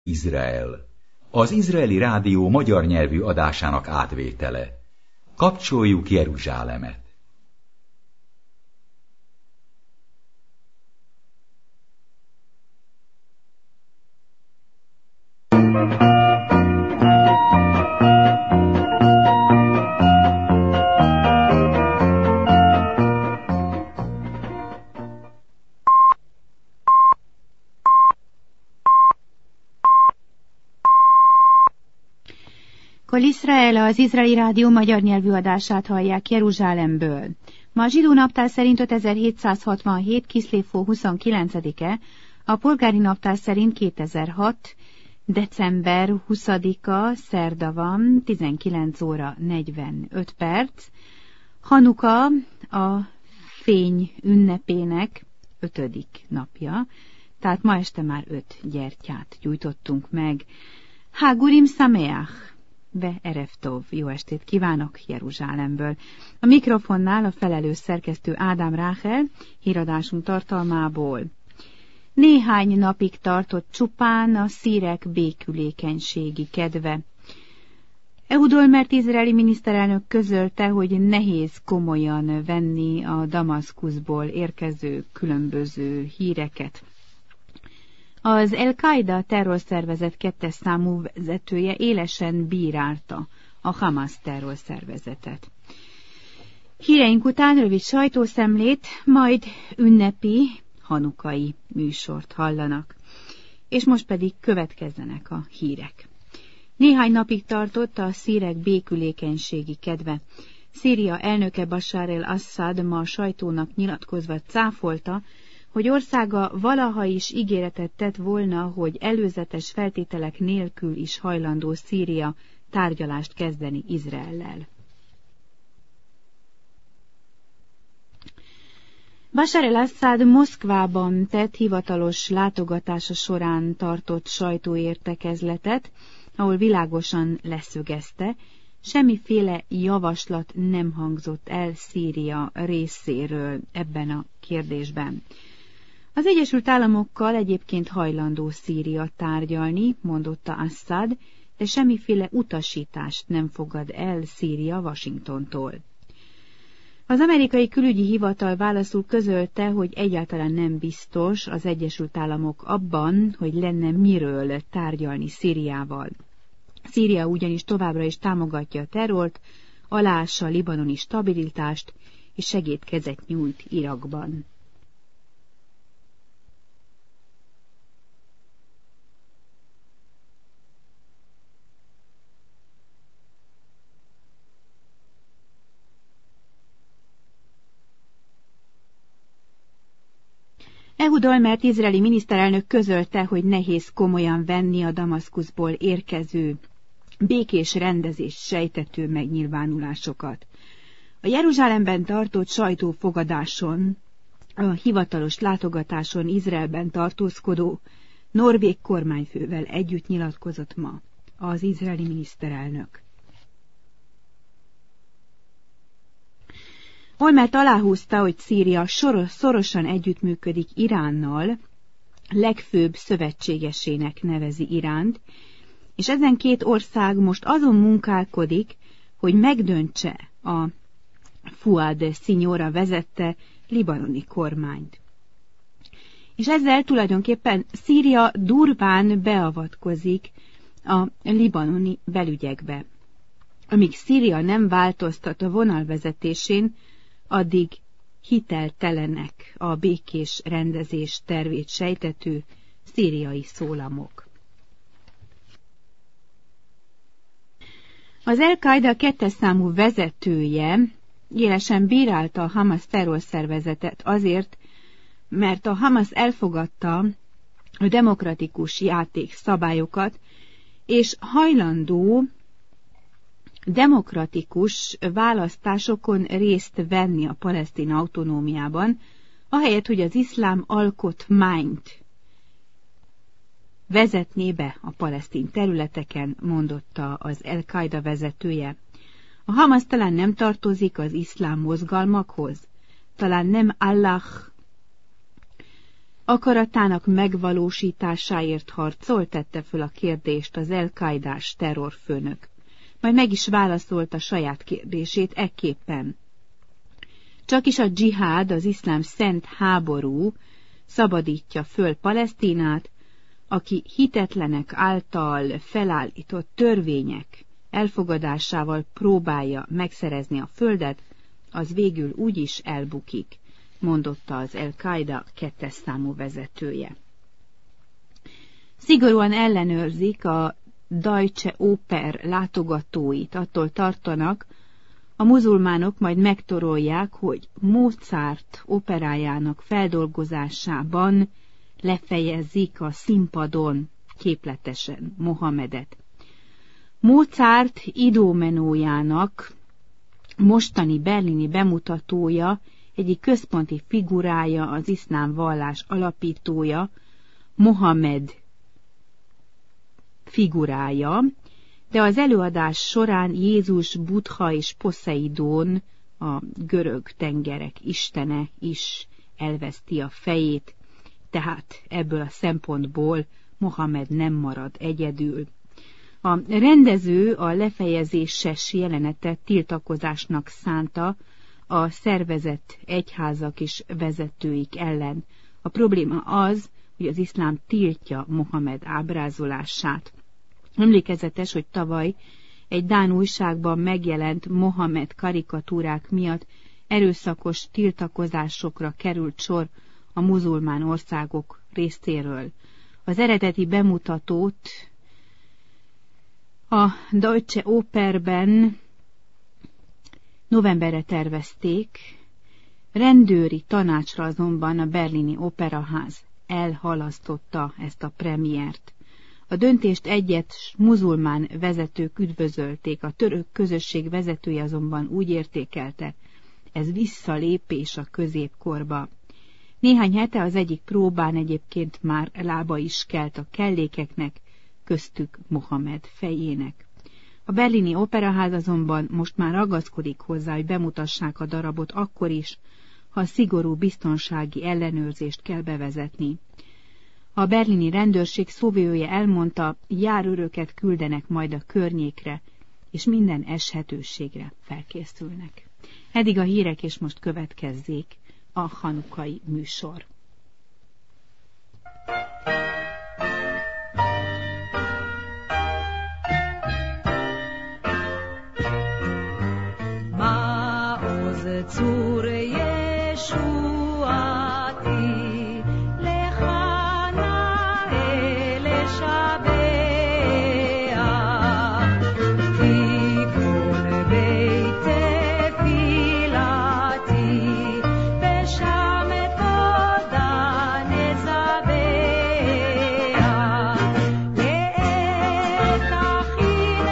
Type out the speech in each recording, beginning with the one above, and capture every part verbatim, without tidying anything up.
Izrael. Az izraeli rádió magyar nyelvű adásának átvétele. Kapcsoljuk Jeruzsálemet. Kol Israel, az izraeli rádió magyar nyelvű adását hallják Jeruzsálemből. Ma a zsidó naptár szerint ötezer-hétszázhatvanhét. Kiszlév-hó huszonkilencedike, a polgári naptár szerint kétezer-hat. december huszadika, szerda van, tizenkilenc óra negyvenöt perc. Hanuka, a fény ünnepének ötödik napja, tehát ma este már öt gyertyát gyújtottunk meg. Hágurim Sameach! Be Erev Tov, jó estét kívánok Jeruzsálemből. A mikrofonnál a felelős szerkesztő Ádám Ráhel, híradásunk tartalmából. Néhány napig tartott csupán a szírek békülékenységi kedve. Ehud Olmert izraeli miniszterelnök közölte, hogy nehéz komolyan venni a Damaszkuszból érkező különböző híreket. Az El-Qaida terrorszervezet kettes számú vezetője élesen bírálta a Hamas terrorszervezetet. Híreink után rövid sajtószemlét, majd ünnepi, hanukai műsort hallanak. És most pedig következzenek a hírek. Néhány napig tartott a szírek békülékenységi kedve. Szíria elnöke Bashar el-Assad ma a sajtónak nyilatkozva cáfolta, hogy országa valaha is ígéretet tett volna, hogy előzetes feltételek nélkül is hajlandó Szíria tárgyalást kezdeni Izraellel. Bashar el-Assad Moszkvában tett hivatalos látogatása során tartott sajtóértekezletet, ahol világosan leszögezte, semmiféle javaslat nem hangzott el Szíria részéről ebben a kérdésben. Az Egyesült Államokkal egyébként hajlandó Szíria tárgyalni, mondotta Assad, de semmiféle utasítást nem fogad el Szíria Washingtontól. Az amerikai külügyi hivatal válaszul közölte, hogy egyáltalán nem biztos az Egyesült Államok abban, hogy lenne miről tárgyalni Szíriával. Szíria ugyanis továbbra is támogatja a terrort, aláássa a libanoni stabilitást és segédkezet nyújt Irakban. Ehud Olmert izraeli miniszterelnök közölte, hogy nehéz komolyan venni a Damaszkuszból érkező békés rendezést sejtető megnyilvánulásokat. A Jeruzsálemben tartott sajtófogadáson, a hivatalos látogatáson Izraelben tartózkodó norvég kormányfővel együtt nyilatkozott ma az izraeli miniszterelnök. Olmert aláhúzta, hogy Szíria soros, szorosan együttműködik Iránnal, legfőbb szövetségesének nevezi Iránt, és ezen két ország most azon munkálkodik, hogy megdöntse a Fuad Szinyóra vezette libanoni kormányt. És ezzel tulajdonképpen Szíria durván beavatkozik a libanoni belügyekbe. Amíg Szíria nem változtat a vonalvezetésén, addig hiteltelenek a békés rendezés tervét sejtető szíriai szólamok. Az El-Qaida kettes számú vezetője élesen bírálta a Hamas terrorszervezetet azért, mert a Hamas elfogadta a demokratikus játék szabályokat, és hajlandó demokratikus választásokon részt venni a palesztin autonómiában, ahelyett, hogy az iszlám alkotmányt vezetné be a palesztin területeken, mondotta az El-Qaida vezetője. A Hamas talán nem tartozik az iszlám mozgalmakhoz, talán nem Allah akaratának megvalósításáért harcol, tette föl a kérdést az el-Kaidás terrorfőnök. Majd meg is válaszolta saját kérdését ekképpen. Csakis a dzsihád, az iszlám szent háború szabadítja föl Palesztinát, aki hitetlenek által felállított törvények elfogadásával próbálja megszerezni a földet, az végül úgyis elbukik, mondotta az el-Kaida kettes számú vezetője. Szigorúan ellenőrzik a Deutsche Oper látogatóit, attól tartanak, a muzulmánok majd megtorolják, hogy Mozart operájának feldolgozásában lefejezik a színpadon képletesen Mohamedet. Mozart Idomenójának mostani berlini bemutatója egyik központi figurája, az iszlám vallás alapítója, Mohamed figurája, de az előadás során Jézus, Buddha és Poszeidón, a görög tengerek istene is elveszti a fejét, tehát ebből a szempontból Mohamed nem marad egyedül. A rendező a lefejezéses jelenetet tiltakozásnak szánta a szervezett egyházak és vezetőik ellen. A probléma az, hogy az iszlám tiltja Mohamed ábrázolását. Emlékezetes, hogy tavaly egy dán újságban megjelent Mohamed karikatúrák miatt erőszakos tiltakozásokra került sor a muzulmán országok részéről. Az eredeti bemutatót a Deutsche Operben novemberre tervezték, rendőri tanácsra azonban a berlini operaház elhalasztotta ezt a premiért. A döntést egyet muzulmán vezetők üdvözölték, a török közösség vezetője azonban úgy értékelte, ez visszalépés a középkorba. Néhány hete az egyik próbán egyébként már lába is kelt a kellékeknek, köztük Mohamed fejének. A berlini operaház azonban most már ragaszkodik hozzá, hogy bemutassák a darabot akkor is, ha szigorú biztonsági ellenőrzést kell bevezetni. A berlini rendőrség szóvivője elmondta, járőröket küldenek majd a környékre, és minden eshetőségre felkészülnek. Eddig a hírek, és most következzék a hanukai műsor. Ma'oz tzur Yeshuati lechana eleshabea tikun beit tefilati besham toda nezabea le'et achin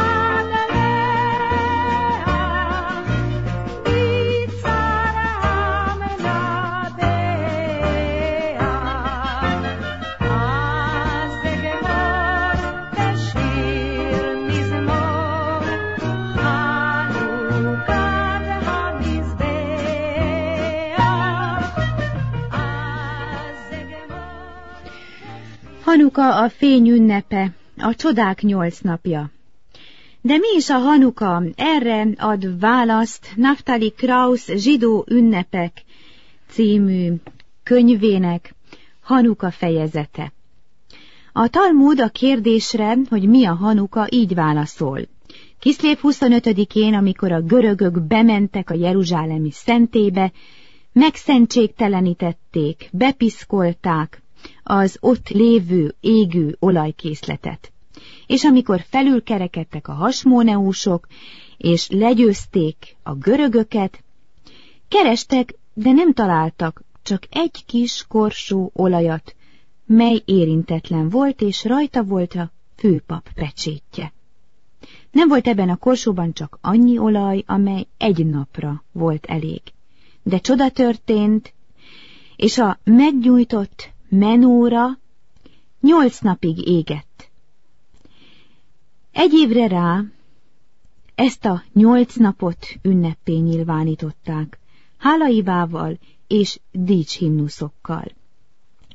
Hanuka a fény ünnepe, a csodák nyolc napja. De mi is a Hanuka? Erre ad választ Naftali Krausz Zsidó ünnepek című könyvének Hanuka fejezete. A Talmud a kérdésre, hogy mi a Hanuka, így válaszol. Kiszlév huszonötödikén, amikor a görögök bementek a jeruzsálemi szentélybe, megszentségtelenítették, bepiszkolták az ott lévő égő olajkészletet. És amikor felülkerekedtek a hasmóneusok, és legyőzték a görögöket, kerestek, de nem találtak csak egy kis korsó olajat, mely érintetlen volt, és rajta volt a főpap pecsétje. Nem volt ebben a korsóban csak annyi olaj, amely egy napra volt elég. De csoda történt, és a meggyújtott menóra nyolc napig égett. Egy évre rá ezt a nyolc napot ünnepé nyilvánították, hálaivával és dicshimnuszokkal.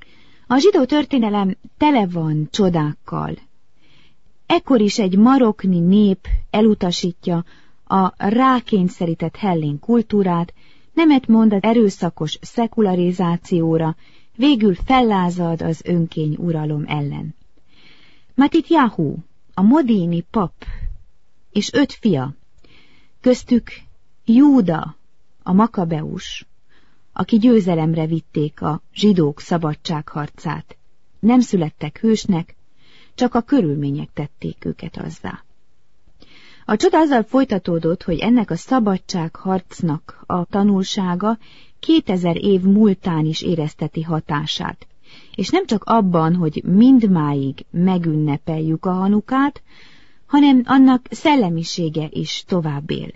A zsidó történelem tele van csodákkal. Ekkor is egy marokni nép elutasítja a rákényszerített hellén kultúrát, nemet mond az erőszakos szekularizációra, végül fellázad az önkény uralom ellen. Matityahu, a modíni pap, és öt fia, köztük Júda, a Makabeus, aki győzelemre vitték a zsidók szabadságharcát. Nem születtek hősnek, csak a körülmények tették őket azzá. A csoda azzal folytatódott, hogy ennek a szabadságharcnak a tanulsága kétezer év múltán is érezteti hatását, és nem csak abban, hogy mindmáig megünnepeljük a Hanukát, hanem annak szellemisége is tovább él.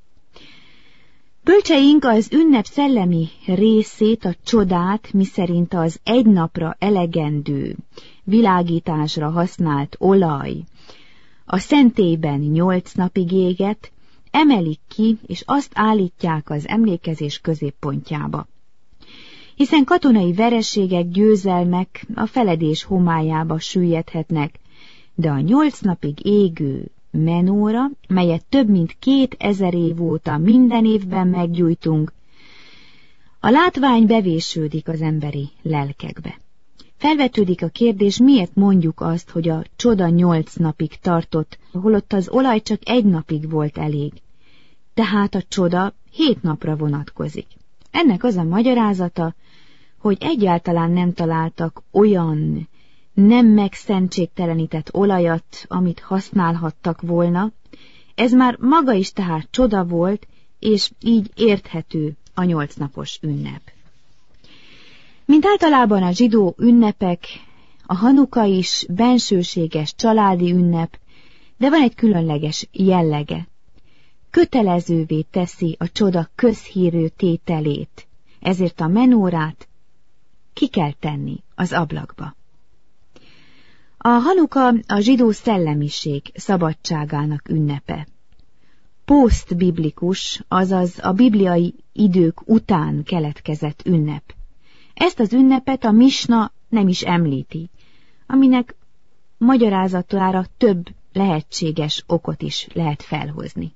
Bölcseink az ünnep szellemi részét, a csodát, miszerint az egy napra elegendő, világításra használt olaj, a szentélyben nyolc napig éget, emelik ki, és azt állítják az emlékezés középpontjába. Hiszen katonai vereségek, győzelmek a feledés homályába süllyedhetnek, de a nyolc napig égő menóra, melyet több mint két ezer év óta minden évben meggyújtunk, a látvány bevésődik az emberi lelkekbe. Felvetődik a kérdés, miért mondjuk azt, hogy a csoda nyolc napig tartott, holott az olaj csak egy napig volt elég. Tehát a csoda hét napra vonatkozik. Ennek az a magyarázata, hogy egyáltalán nem találtak olyan nem megszentségtelenített olajat, amit használhattak volna, ez már maga is tehát csoda volt, és így érthető a nyolcnapos ünnep. Mint általában a zsidó ünnepek, a Hanuka is bensőséges családi ünnep, de van egy különleges jellege. Kötelezővé teszi a csoda közhírű tételét, ezért a menórát ki kell tenni az ablakba. A Hanuka a zsidó szellemiség szabadságának ünnepe. Posztbiblikus, azaz a bibliai idők után keletkezett ünnep. Ezt az ünnepet a Misna nem is említi, aminek magyarázatára több lehetséges okot is lehet felhozni.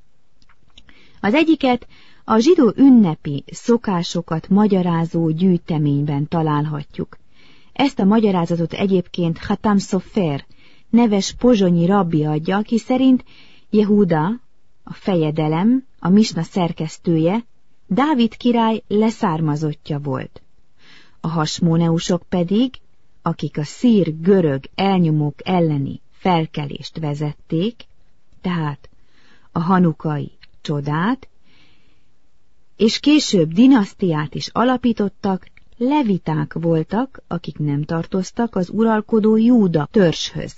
Az egyiket a zsidó ünnepi szokásokat magyarázó gyűjteményben találhatjuk. Ezt a magyarázatot egyébként Hatam Sofer neves pozsonyi rabbi adja, aki szerint Jehuda, a fejedelem, a Misna szerkesztője, Dávid király leszármazottja volt. A hasmóneusok pedig, akik a szír görög elnyomók elleni felkelést vezették, tehát a hanukai csodát, és később dinasztiát is alapítottak, leviták voltak, akik nem tartoztak az uralkodó Júda törzshöz.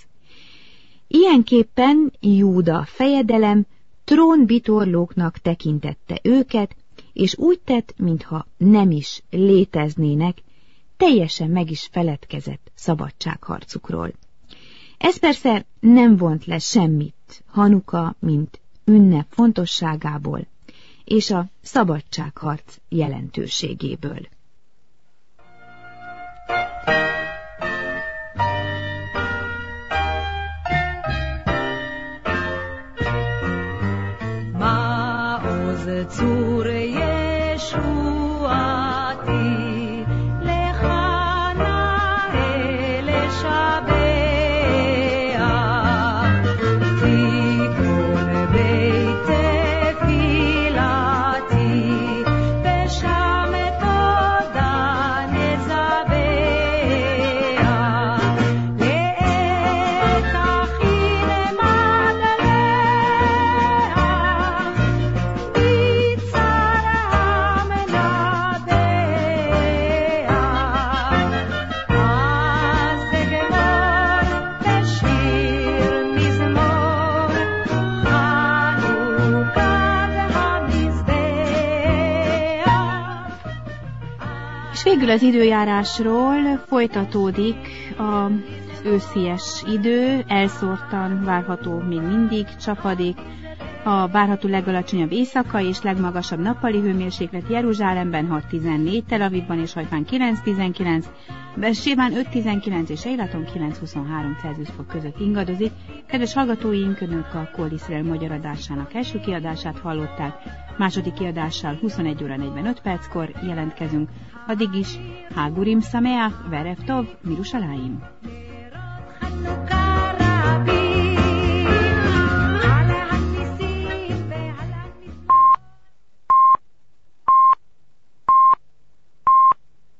Ilyenképpen Júda fejedelem trónbitorlóknak tekintette őket, és úgy tett, mintha nem is léteznének, teljesen meg is feledkezett szabadságharcukról. Ez persze nem vont le semmit Hanuka, mint ünnep fontosságából és a szabadságharc jelentőségéből. מעוז צור ישועתי לך נאה לשבח תיקון בית תפילתי ושם תודה נזבח לעת אחי למד Végül az időjárásról folytatódik az őszies idő, elszórtan várható még mindig csapadék, A várható legalacsonyabb éjszakai és legmagasabb nappali hőmérséklet Jeruzsálemben hat tizennégy, Tel Avivban és Hajfán kilenc tizenkilenc, Beersébán öt tizenkilenc és Eilaton kilenc huszonhárom Celsius fok között ingadozik. Kedves hallgatóink, Önök a Kol Iszrael magyar adásának első kiadását hallották. Második kiadással huszonegy óra negyvenöt perckor jelentkezünk. Addig is Hágurim Sameach, Verev Tov, Mirushalayim.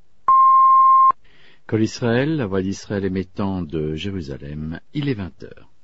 Kol Israël, la voix d'Israël émettant de Jérusalem, il est vingt heures.